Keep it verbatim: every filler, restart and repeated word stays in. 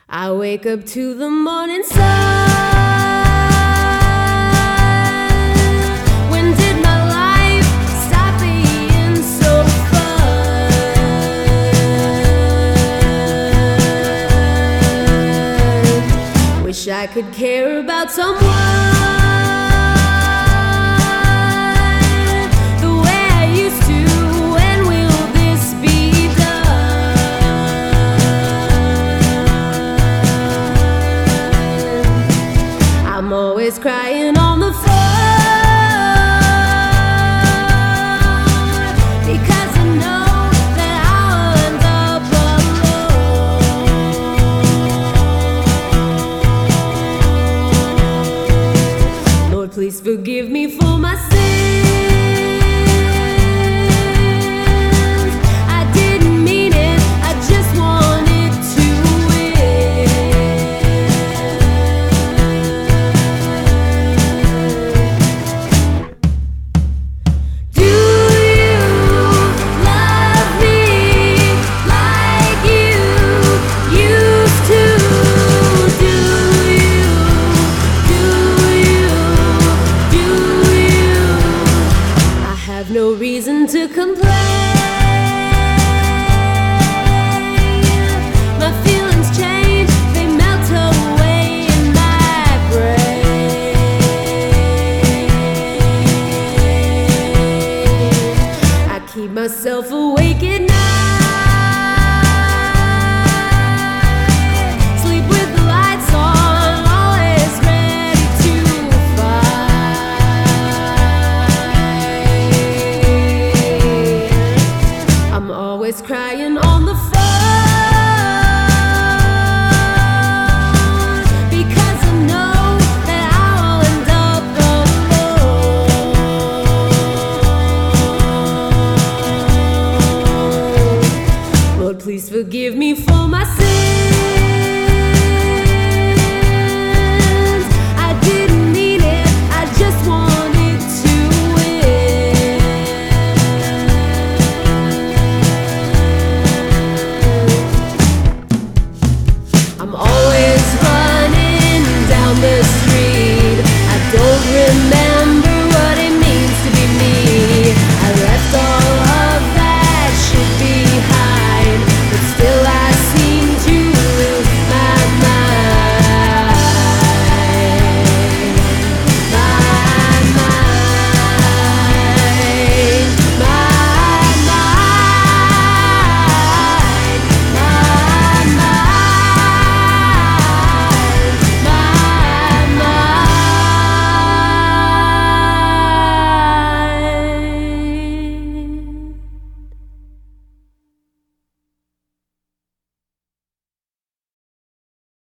I wake up to the morning sun. When did my life stop being so fun? Wish I could care about someone the way I used to. When will this be done? I'm always crying on the floor because I know that I'll end up alone. Lord, please forgive me for